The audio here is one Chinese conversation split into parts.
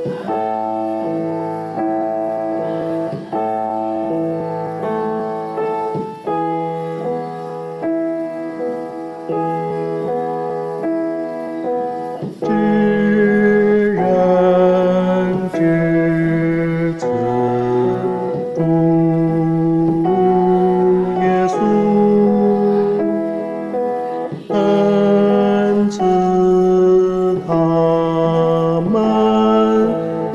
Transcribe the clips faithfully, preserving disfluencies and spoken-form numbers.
知人知此主耶稣，恩赐他们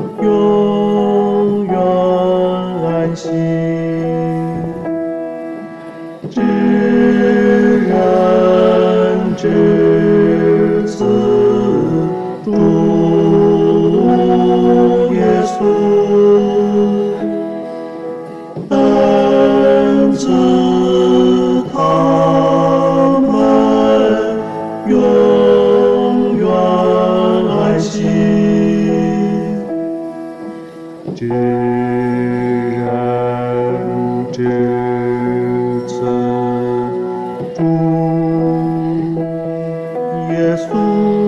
永远安息。知人知此主耶稣，恩赐他们永远安息。知人知此主耶稣。